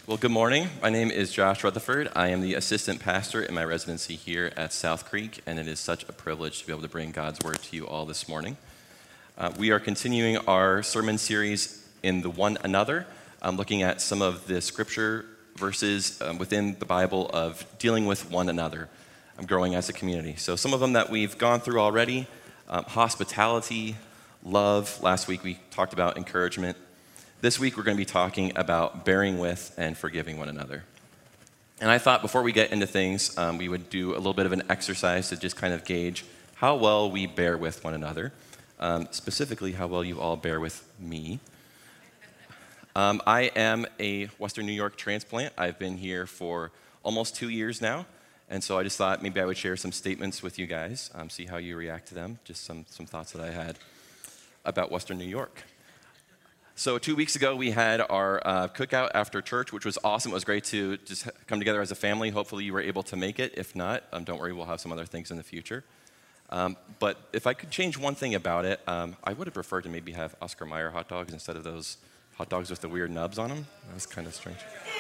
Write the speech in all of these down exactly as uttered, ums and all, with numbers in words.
Well, good morning. My name is Josh Rutherford. I am the assistant pastor in my residency here at South Creek, and it is such a privilege to be able to bring God's word to you all this morning. Uh, we are continuing our sermon series in the One Another, um, looking at some of the scripture verses um, within the Bible of dealing with one another, um, growing as a community. So some of them that we've gone through already, um, hospitality, love. Last week we talked about encouragement. This week we're going to be talking about bearing with and forgiving one another. And I thought before we get into things, um, we would do a little bit of an exercise to just kind of gauge how well we bear with one another, um, specifically how well you all bear with me. Um, I am a Western New York transplant. I've been here for almost two years now, and so I just thought maybe I would share some statements with you guys, um, see how you react to them, just some, some thoughts that I had about Western New York. So two weeks ago, we had our uh, cookout after church, which was awesome. It was great to just come together as a family. Hopefully you were able to make it. If not, um, don't worry, we'll have some other things in the future. Um, but if I could change one thing about it, um, I would have preferred to maybe have Oscar Mayer hot dogs instead of those hot dogs with the weird nubs on them. That was kind of strange.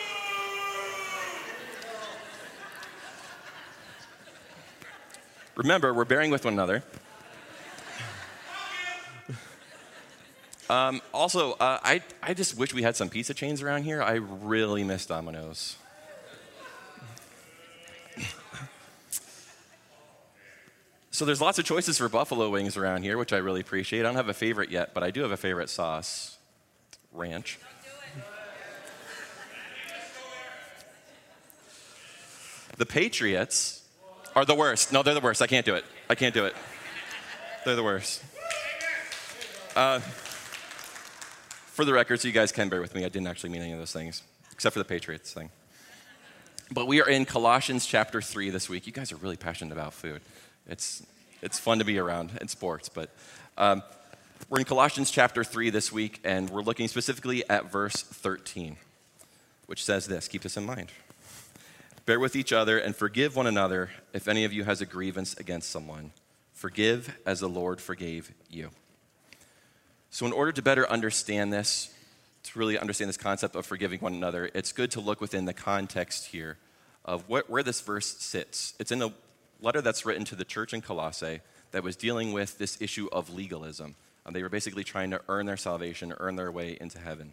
Remember, we're bearing with one another. Um, also, uh, I, I just wish we had some pizza chains around here. I really miss Domino's. So there's lots of choices for buffalo wings around here, which I really appreciate. I don't have a favorite yet, but I do have a favorite sauce, ranch. The Patriots are the worst. No, they're the worst. I can't do it. I can't do it. They're the worst. Uh... For the record, so you guys can bear with me, I didn't actually mean any of those things, except for the Patriots thing. But we are in Colossians chapter three this week. You guys are really passionate about food. It's it's fun to be around in sports, but um, we're in Colossians chapter three this week, and we're looking specifically at verse thirteen, which says this. Keep this in mind. Bear with each other and forgive one another if any of you has a grievance against someone. Forgive as the Lord forgave you. So in order to better understand this, to really understand this concept of forgiving one another, it's good to look within the context here of what, where this verse sits. It's in a letter that's written to the church in Colossae that was dealing with this issue of legalism. Um, they were basically trying to earn their salvation, earn their way into heaven.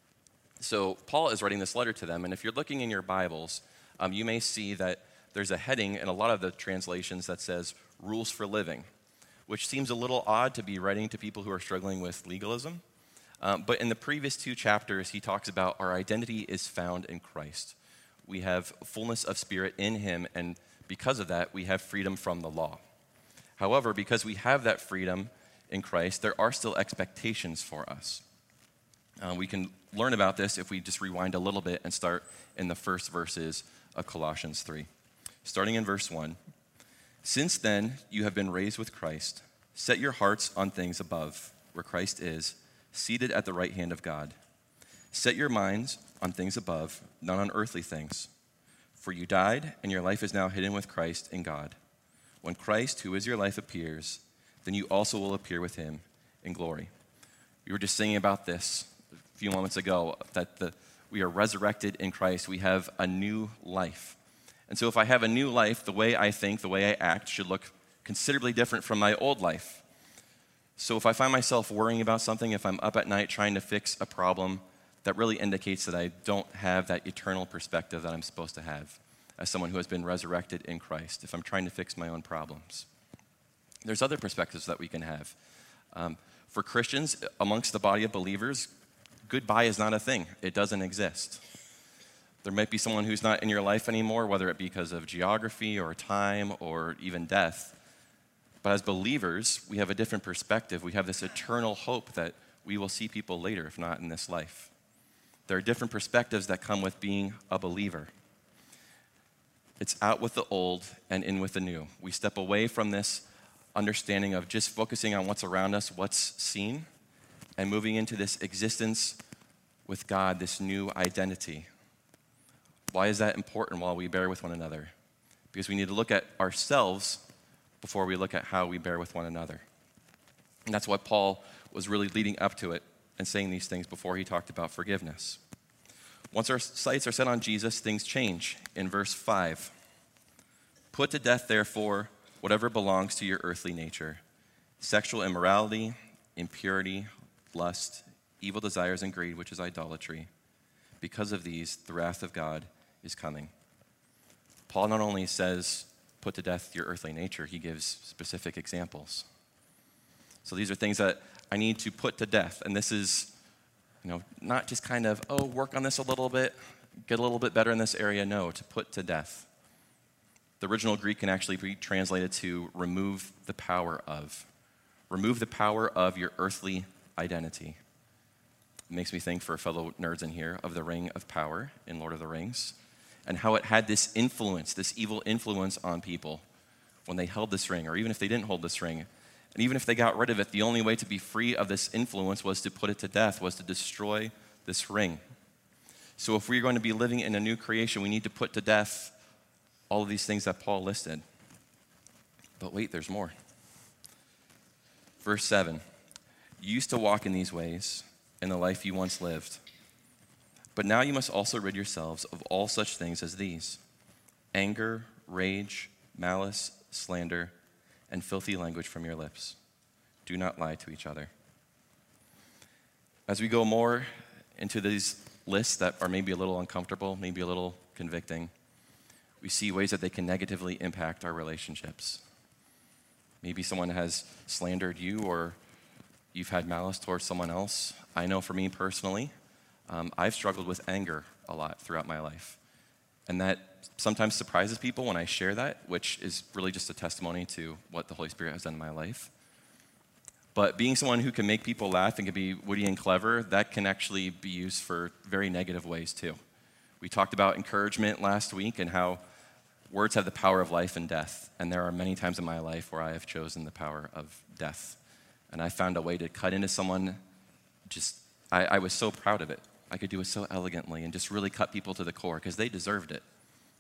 So Paul is writing this letter to them, and if you're looking in your Bibles, um, you may see that there's a heading in a lot of the translations that says rules for living, which seems a little odd to be writing to people who are struggling with legalism. Um, but in the previous two chapters, he talks about our identity is found in Christ. We have fullness of spirit in him, and because of that, we have freedom from the law. However, because we have that freedom in Christ, there are still expectations for us. Uh, we can learn about this if we just rewind a little bit and start in the first verses of Colossians three. Starting in verse one. Since then, you have been raised with Christ. Set your hearts on things above, where Christ is, seated at the right hand of God. Set your minds on things above, not on earthly things. For you died, and your life is now hidden with Christ in God. When Christ, who is your life, appears, then you also will appear with him in glory. We were just singing about this a few moments ago, that the, we are resurrected in Christ. We have a new life. And so if I have a new life, the way I think, the way I act should look considerably different from my old life. So if I find myself worrying about something, if I'm up at night trying to fix a problem, that really indicates that I don't have that eternal perspective that I'm supposed to have as someone who has been resurrected in Christ, if I'm trying to fix my own problems. There's other perspectives that we can have. Um, for Christians, amongst the body of believers, goodbye is not a thing. It doesn't exist. There might be someone who's not in your life anymore, whether it be because of geography or time or even death. But as believers, we have a different perspective. We have this eternal hope that we will see people later, if not in this life. There are different perspectives that come with being a believer. It's out with the old and in with the new. We step away from this understanding of just focusing on what's around us, what's seen, and moving into this existence with God, this new identity. Why is that important while we bear with one another? Because we need to look at ourselves before we look at how we bear with one another. And that's what Paul was really leading up to it and saying these things before he talked about forgiveness. Once our sights are set on Jesus, things change. In verse five, put to death, therefore, whatever belongs to your earthly nature: sexual immorality, impurity, lust, evil desires, and greed, which is idolatry. Because of these, the wrath of God is coming. Paul not only says, put to death your earthly nature, he gives specific examples. So these are things that I need to put to death. And this is, you know, not just kind of, oh, work on this a little bit, get a little bit better in this area. No, to put to death. The original Greek can actually be translated to remove the power of. Remove the power of your earthly identity. It makes me think, for fellow nerds in here, of the Ring of Power in Lord of the Rings, and how it had this influence, this evil influence on people when they held this ring, or even if they didn't hold this ring. And even if they got rid of it, the only way to be free of this influence was to put it to death, was to destroy this ring. So if we're going to be living in a new creation, we need to put to death all of these things that Paul listed. But wait, there's more. Verse seven, you used to walk in these ways in the life you once lived. But now you must also rid yourselves of all such things as these: anger, rage, malice, slander, and filthy language from your lips. Do not lie to each other. As we go more into these lists that are maybe a little uncomfortable, maybe a little convicting, we see ways that they can negatively impact our relationships. Maybe someone has slandered you, or you've had malice towards someone else. I know for me personally, um, I've struggled with anger a lot throughout my life. And that sometimes surprises people when I share that, which is really just a testimony to what the Holy Spirit has done in my life. But being someone who can make people laugh and can be witty and clever, that can actually be used for very negative ways too. We talked about encouragement last week and how words have the power of life and death. And there are many times in my life where I have chosen the power of death. And I found a way to cut into someone. Just, I, I was so proud of it. I could do it so elegantly and just really cut people to the core because they deserved it.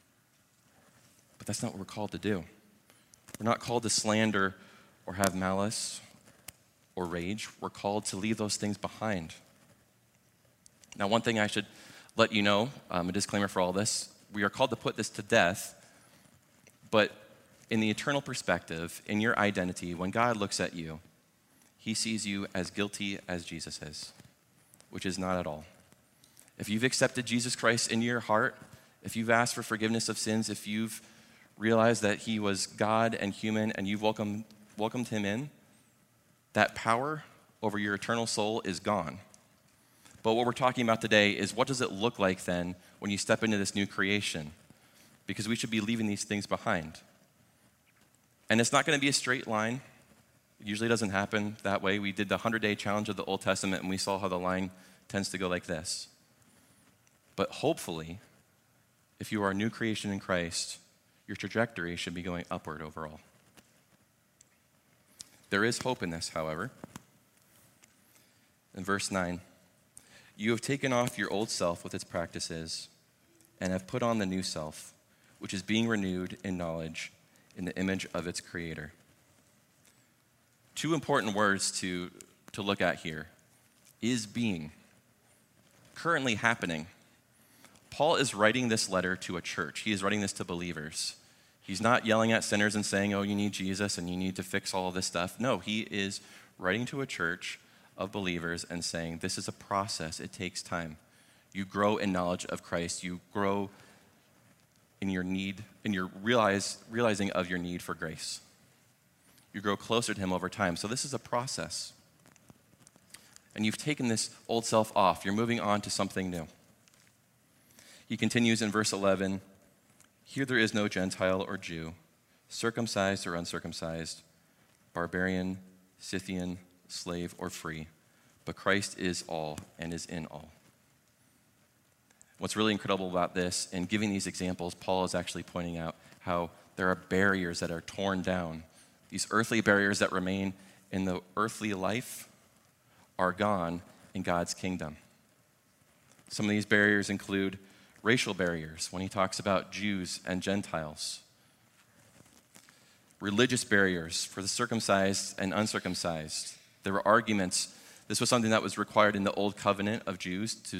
But that's not what we're called to do. We're not called to slander or have malice or rage. We're called to leave those things behind. Now, one thing I should let you know, um, a disclaimer for all this, we are called to put this to death, but in the eternal perspective, in your identity, when God looks at you, he sees you as guilty as Jesus is, which is not at all. If you've accepted Jesus Christ into your heart, if you've asked for forgiveness of sins, if you've realized that he was God and human and you've welcomed, welcomed him in, that power over your eternal soul is gone. But what we're talking about today is, what does it look like then when you step into this new creation? Because we should be leaving these things behind. And it's not going to be a straight line. It usually doesn't happen that way. We did the hundred-day challenge of the Old Testament, and we saw how the line tends to go like this. But hopefully, if you are a new creation in Christ, your trajectory should be going upward overall. There is hope in this, however. In verse nine, you have taken off your old self with its practices and have put on the new self, which is being renewed in knowledge in the image of its creator. Two important words to, to look at here. Is being. Currently happening. Paul is writing this letter to a church. He is writing this to believers. He's not yelling at sinners and saying, oh, you need Jesus and you need to fix all of this stuff. No, he is writing to a church of believers and saying, this is a process. It takes time. You grow in knowledge of Christ. You grow in your need, in your realize, realizing of your need for grace. You grow closer to him over time. So this is a process. And you've taken this old self off. You're moving on to something new. He continues in verse eleven, here there is no Gentile or Jew, circumcised or uncircumcised, barbarian, Scythian, slave or free, but Christ is all and is in all. What's really incredible about this, in giving these examples, Paul is actually pointing out how there are barriers that are torn down. These earthly barriers that remain in the earthly life are gone in God's kingdom. Some of these barriers include racial barriers, when he talks about Jews and Gentiles. Religious barriers for the circumcised and uncircumcised. There were arguments. This was something that was required in the old covenant of Jews to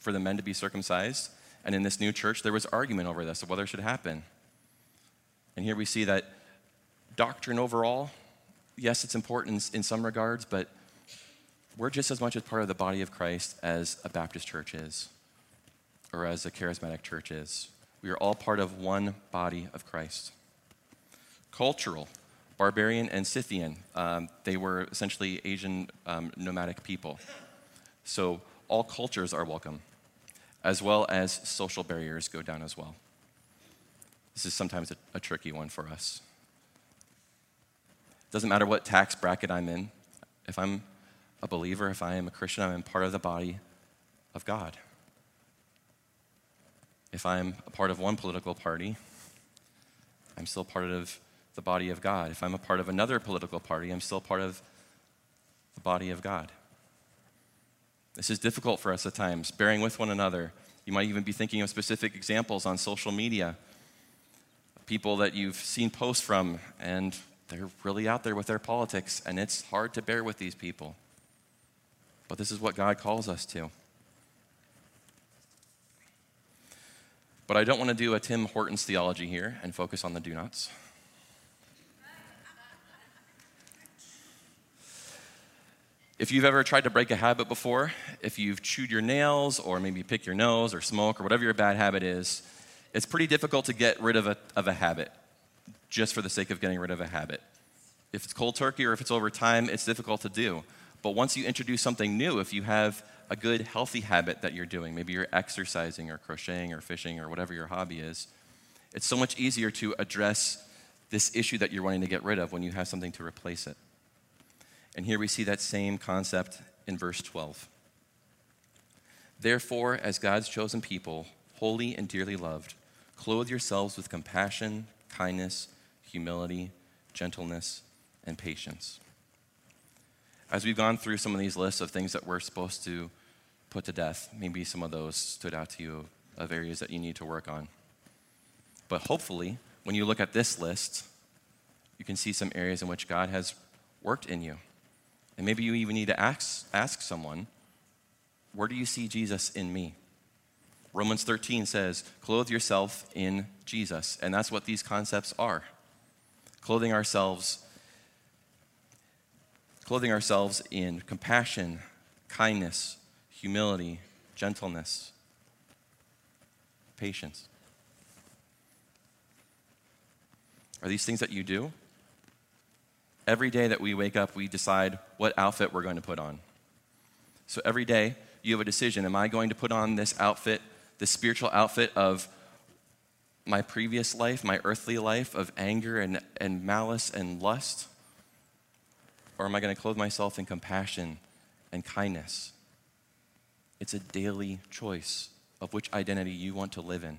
for the men to be circumcised. And in this new church, there was argument over this, of whether it should happen. And here we see that doctrine overall, yes, it's important in, in some regards, but we're just as much a part of the body of Christ as a Baptist church is, or as a charismatic church is. We are all part of one body of Christ. Cultural, barbarian and Scythian, um, they were essentially Asian um, nomadic people. So all cultures are welcome, as well as social barriers go down as well. This is sometimes a, a tricky one for us. Doesn't matter what tax bracket I'm in. If I'm a believer, if I am a Christian, I'm part of the body of God. If I'm a part of one political party, I'm still part of the body of God. If I'm a part of another political party, I'm still part of the body of God. This is difficult for us at times, bearing with one another. You might even be thinking of specific examples on social media, people that you've seen posts from, and they're really out there with their politics, and it's hard to bear with these people. But this is what God calls us to. But I don't want to do a Tim Hortons theology here and focus on the do-nots. If you've ever tried to break a habit before, if you've chewed your nails or maybe pick your nose or smoke or whatever your bad habit is, it's pretty difficult to get rid of a, of a habit just for the sake of getting rid of a habit. If it's cold turkey or if it's over time, it's difficult to do. But once you introduce something new, if you have a good, healthy habit that you're doing, maybe you're exercising or crocheting or fishing or whatever your hobby is, it's so much easier to address this issue that you're wanting to get rid of when you have something to replace it. And here we see that same concept in verse twelve. Therefore, as God's chosen people, holy and dearly loved, clothe yourselves with compassion, kindness, humility, gentleness, and patience. As we've gone through some of these lists of things that we're supposed to put to death, maybe some of those stood out to you of areas that you need to work on. But hopefully, when you look at this list, you can see some areas in which God has worked in you. And maybe you even need to ask, ask someone, where do you see Jesus in me? Romans thirteen says, clothe yourself in Jesus. And that's what these concepts are. Clothing ourselves, clothing ourselves in compassion, kindness, humility, gentleness, patience. Are these things that you do? Every day that we wake up, we decide what outfit we're going to put on. So every day, you have a decision. Am I going to put on this outfit, this spiritual outfit of my previous life, my earthly life of anger and, and malice and lust? Or am I going to clothe myself in compassion and kindness? It's a daily choice of which identity you want to live in.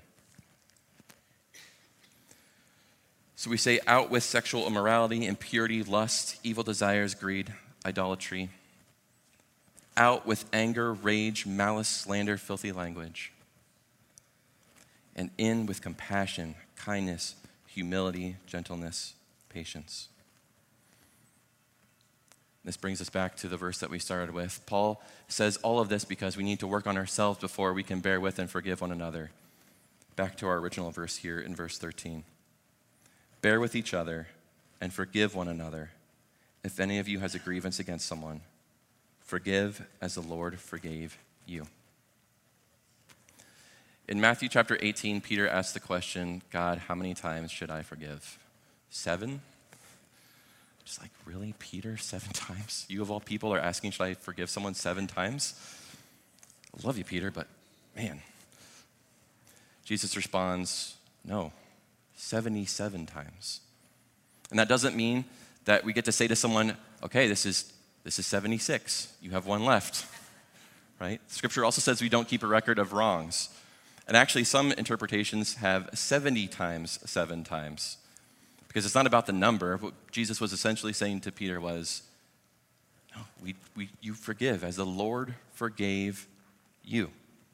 So we say, out with sexual immorality, impurity, lust, evil desires, greed, idolatry. Out with anger, rage, malice, slander, filthy language. And in with compassion, kindness, humility, gentleness, patience. This brings us back to the verse that we started with. Paul says all of this because we need to work on ourselves before we can bear with and forgive one another. Back to our original verse here in verse thirteen. Bear with each other and forgive one another. If any of you has a grievance against someone, forgive as the Lord forgave you. In Matthew chapter eighteen, Peter asked the question, God, how many times should I forgive? Seven? Just like, really, Peter, seven times? You of all people are asking, should I forgive someone seven times? I love you, Peter, but man. Jesus responds, no, seventy-seven times. And that doesn't mean that we get to say to someone, okay, this is this is seventy-six. You have one left, right? Scripture also says we don't keep a record of wrongs. And actually, some interpretations have seventy times seven times. Because it's not about the number. What Jesus was essentially saying to Peter was, no, we, we, you forgive as the Lord forgave you.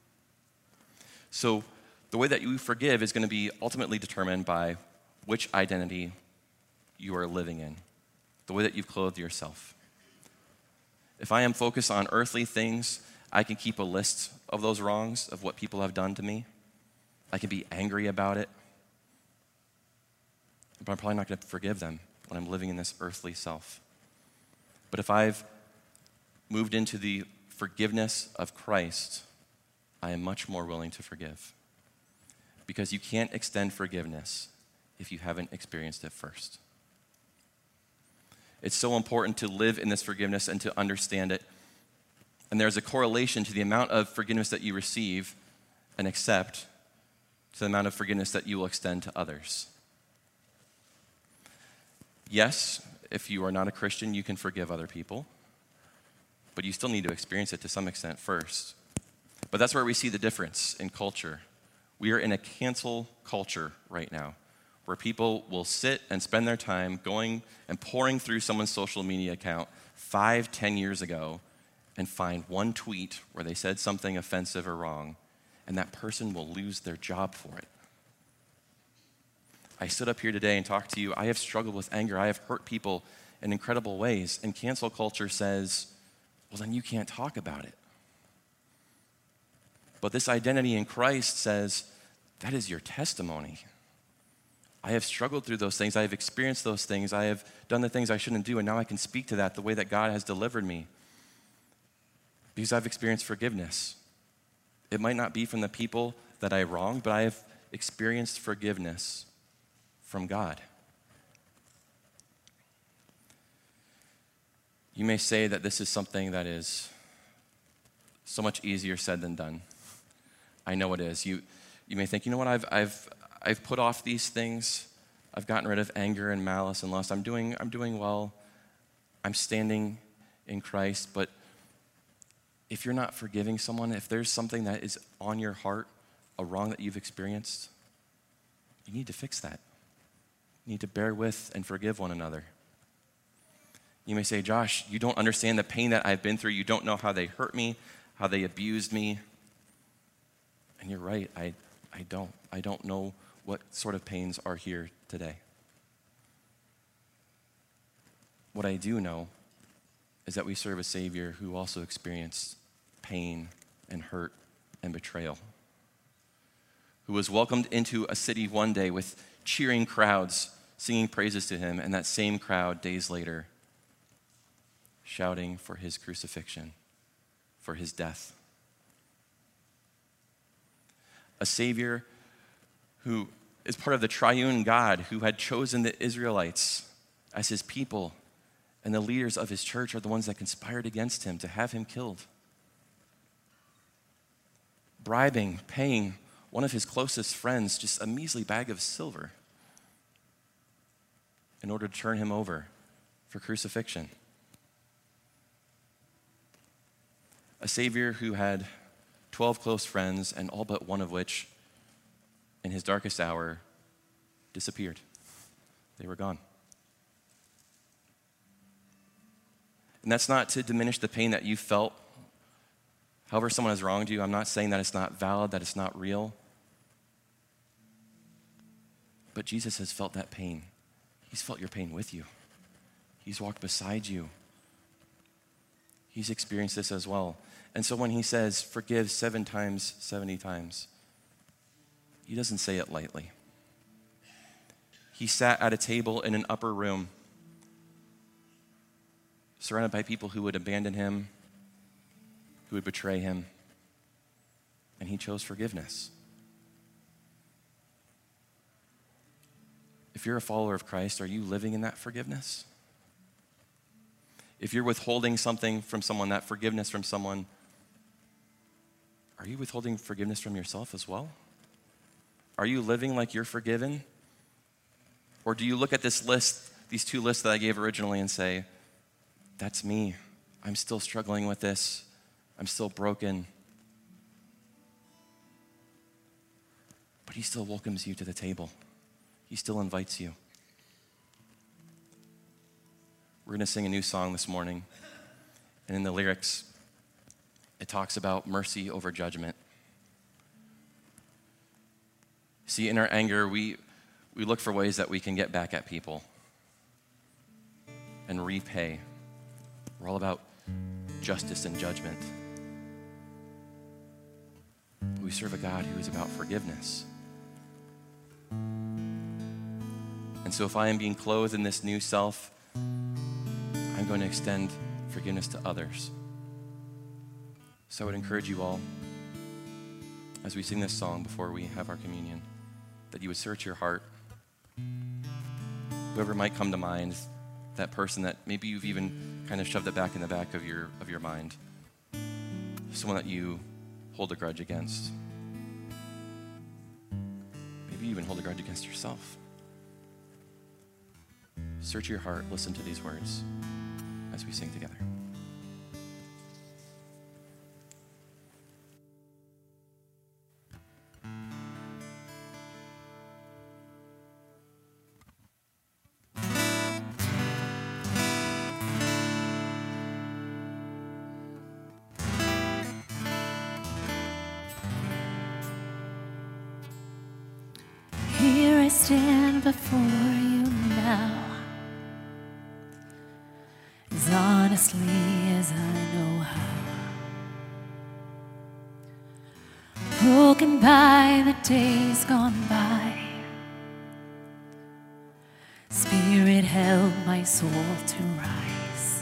So the way that you forgive is going to be ultimately determined by which identity you are living in, the way that you've clothed yourself. If I am focused on earthly things, I can keep a list of those wrongs, of what people have done to me. I can be angry about it. But I'm probably not going to forgive them when I'm living in this earthly self. But if I've moved into the forgiveness of Christ, I am much more willing to forgive. Because you can't extend forgiveness if you haven't experienced it first. It's so important to live in this forgiveness and to understand it. And there's a correlation to the amount of forgiveness that you receive and accept to the amount of forgiveness that you will extend to others. Yes, if you are not a Christian, you can forgive other people, but you still need to experience it to some extent first. But that's where we see the difference in culture. We are in a cancel culture right now, where people will sit and spend their time going and pouring through someone's social media account five, ten years ago and find one tweet where they said something offensive or wrong, and that person will lose their job for it. I stood up here today and talked to you. I have struggled with anger. I have hurt people in incredible ways, and cancel culture says, well, then you can't talk about it. But this identity in Christ says, that is your testimony. I have struggled through those things. I have experienced those things. I have done the things I shouldn't do, and now I can speak to that the way that God has delivered me. Because I've experienced forgiveness. It might not be from the people that I wronged, but I have experienced forgiveness from God. You may say that this is something that is so much easier said than done. I know it is. You you may think, you know what, I've I've I've put off these things. I've gotten rid of anger and malice and lust. I'm doing I'm doing well. I'm standing in Christ, but if you're not forgiving someone, if there's something that is on your heart, a wrong that you've experienced, you need to fix that. You need to bear with and forgive one another. You may say, Josh, you don't understand the pain that I've been through. You don't know how they hurt me, how they abused me. And you're right, I, I don't. I don't know what sort of pains are here today. What I do know is that we serve a Savior who also experienced pain and hurt and betrayal, who was welcomed into a city one day with cheering crowds singing praises to him, and that same crowd days later shouting for his crucifixion, for his death. A Savior who is part of the triune God, who had chosen the Israelites as his people, and the leaders of his church are the ones that conspired against him to have him killed. Bribing, paying one of his closest friends just a measly bag of silver in order to turn him over for crucifixion. A Savior who had twelve close friends, and all but one of which, in his darkest hour, disappeared. They were gone. And that's not to diminish the pain that you felt. However someone has wronged you, I'm not saying that it's not valid, that it's not real. But Jesus has felt that pain. He's felt your pain with you. He's walked beside you. He's experienced this as well. And so when he says, forgive seven times, seventy times, he doesn't say it lightly. He sat at a table in an upper room, surrounded by people who would abandon him, who would betray him, and he chose forgiveness. If you're a follower of Christ, are you living in that forgiveness? If you're withholding something from someone, that forgiveness from someone, are you withholding forgiveness from yourself as well? Are you living like you're forgiven? Or do you look at this list, these two lists that I gave originally, and say, that's me. I'm still struggling with this. I'm still broken. But he still welcomes you to the table. He still invites you. We're going to sing a new song this morning. And in the lyrics, it talks about mercy over judgment. See, in our anger, we, we look for ways that we can get back at people and repay. We're all about justice and judgment. we serve a God who is about forgiveness. And so if I am being clothed in this new self, I'm going to extend forgiveness to others. So I would encourage you all, as we sing this song before we have our communion, that you would search your heart. Whoever might come to mind, that person that maybe you've even kind of shoved it back in the back of your of your mind, someone that you hold a grudge against. Maybe you even hold a grudge against yourself. Search your heart, listen to these words as we sing together. Here I stand before you now, as honestly as I know how, broken by the days gone by. Spirit help my soul to rise.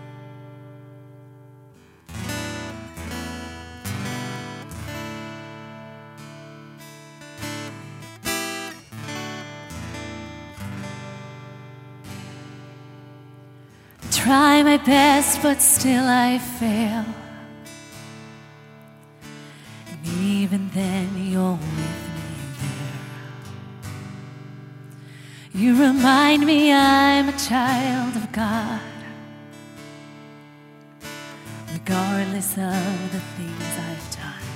Try my best, but still I fail. And even then, you're with me there. You remind me I'm a child of God, regardless of the things I've done.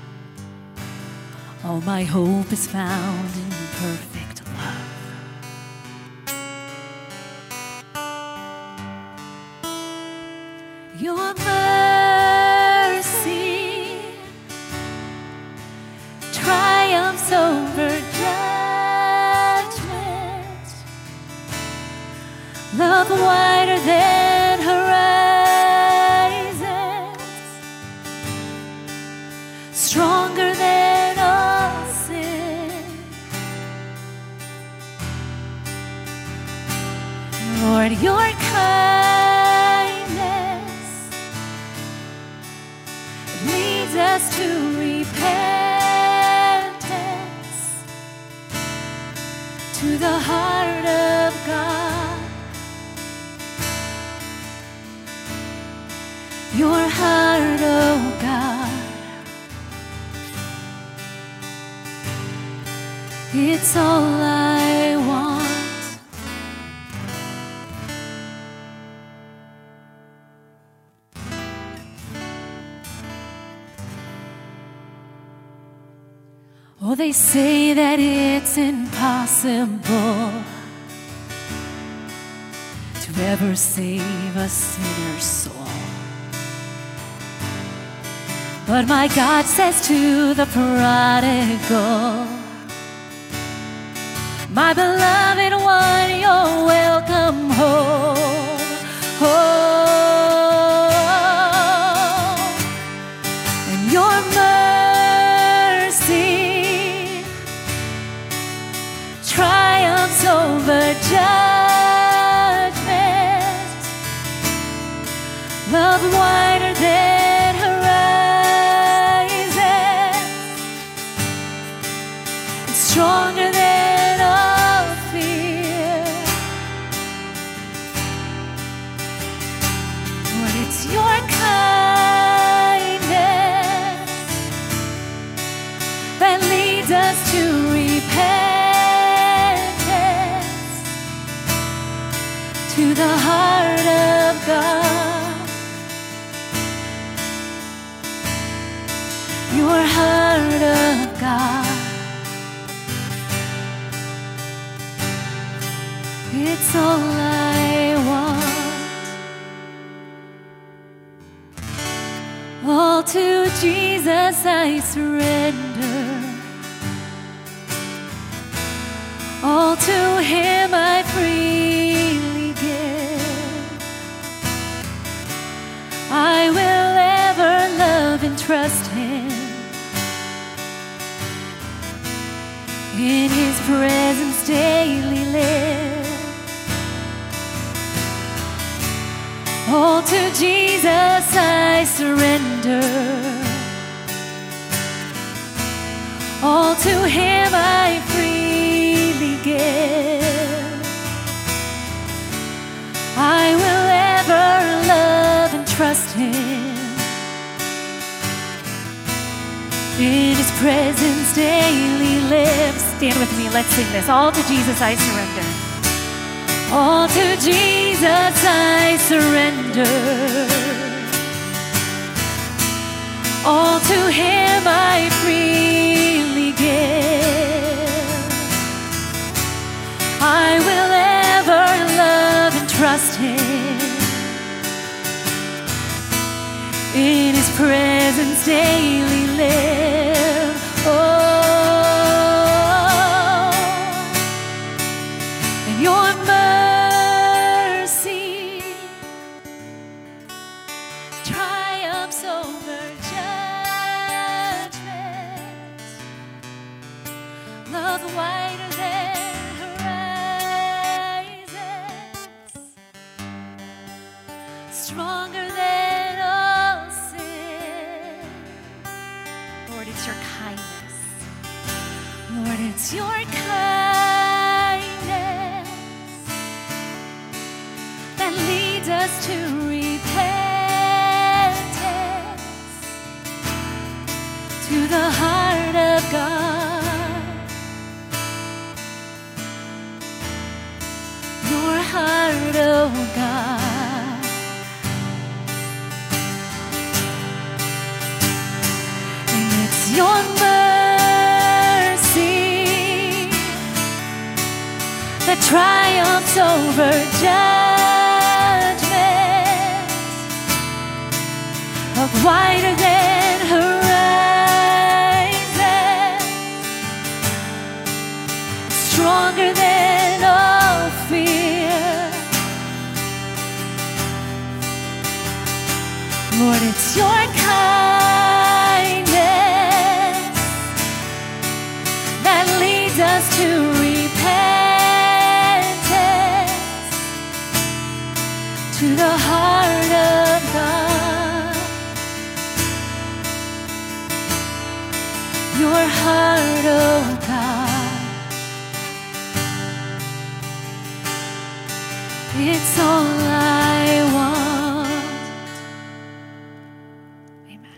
All my hope is found in perfect love. Your mercy triumphs over judgment. Love wider than horizons, stronger than all sin. Lord, your kindness leads us to repentance, to the heart of God. Your heart, oh God, it's all I want. Oh, they say that it's impossible to ever save a sinner's soul. But my God says to the prodigal, my beloved one, you're welcome home. Oh, and your mercy triumphs over judgment. Love wider than horizons, and stronger than all fear. Lord, it's your kindness that leads us to repentance, to the heart of God. Your heart of God, it's all I want. All to Jesus I surrender. All to Him I freely give. I will ever love and trust Him In his presence daily live. All to Jesus I surrender. All to him I freely give. I will ever love and trust him. In his presence daily live. Stand with me, let's sing this. All to Jesus I surrender. All to Jesus I surrender. All to him I freely give. I will ever love and trust him. In his presence daily live. Oh, and your mercy triumphs over judgment. Love whiter than horizons, stronger than all sin. Lord, it's your kindness. Lord, it's your kindness that leads us to repentance, to the heart of God. Your heart, oh God. And it's your mercy that triumphs over judgment, of whiter than horizon, stronger than all fear. Lord, it's your kindness that leads us to repentance, to the heart of God. Your heart, oh God. It's all I want. Amen.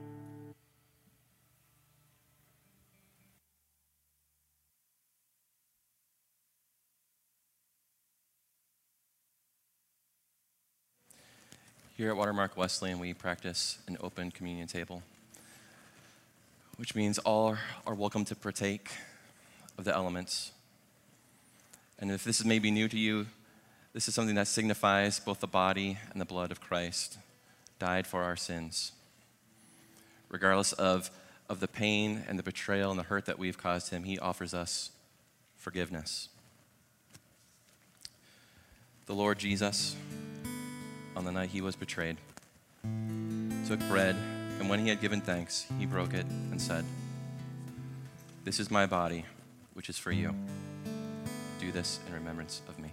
Here at Watermark Wesleyan, we practice an open communion table, which means all are, are welcome to partake of the elements. And if this is maybe new to you, this is something that signifies both the body and the blood of Christ, died for our sins. Regardless of, of the pain and the betrayal and the hurt that we've caused him, he offers us forgiveness. The Lord Jesus, on the night he was betrayed, took bread, and when he had given thanks, he broke it and said, "This is my body, which is for you. Do this in remembrance of me."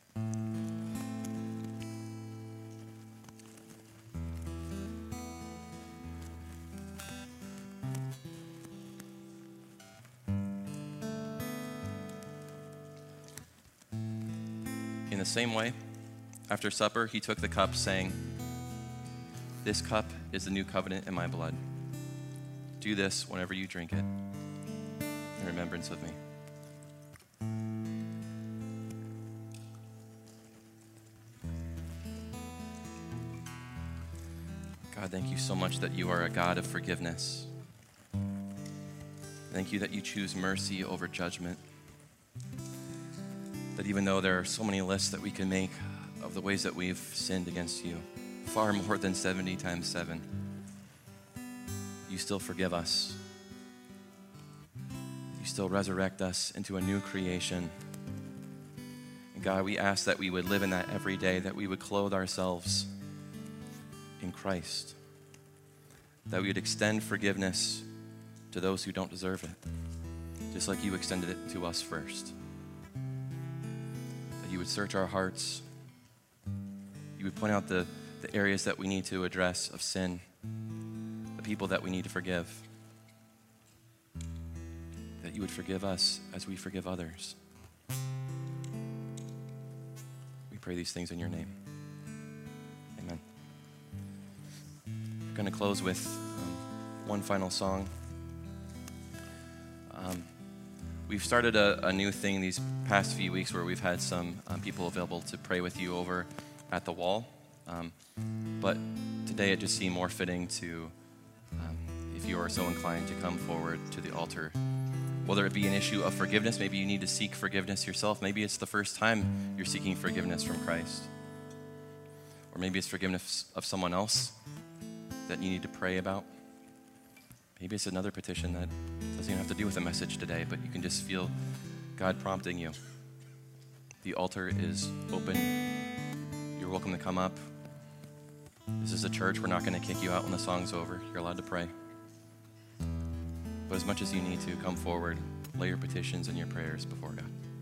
In the same way, after supper, he took the cup, saying, "This cup is the new covenant in my blood. Do this whenever you drink it, in remembrance of me." God, thank you so much that you are a God of forgiveness. Thank you that you choose mercy over judgment. That even though there are so many lists that we can make of the ways that we've sinned against you, far more than seventy times seven, you still forgive us. You still resurrect us into a new creation. And God, we ask that we would live in that every day, that we would clothe ourselves in Christ, that we would extend forgiveness to those who don't deserve it, just like you extended it to us first. That you would search our hearts. You would point out the, the areas that we need to address of sin, the people that we need to forgive. That you would forgive us as we forgive others. We pray these things in your name. Amen. We're going to close with um, one final song. Um, we've started a, a new thing these past few weeks where we've had some um, people available to pray with you over at the wall. Um, but today it just seemed more fitting to, um, if you are so inclined, to come forward to the altar. Whether it be an issue of forgiveness, maybe you need to seek forgiveness yourself. Maybe it's the first time you're seeking forgiveness from Christ. Or maybe it's forgiveness of someone else that you need to pray about. Maybe it's another petition that doesn't even have to do with a message today, but you can just feel God prompting you. The altar is open. You're welcome to come up. This is a church. We're not going to kick you out when the song's over. You're allowed to pray. But as much as you need to, come forward, lay your petitions and your prayers before God.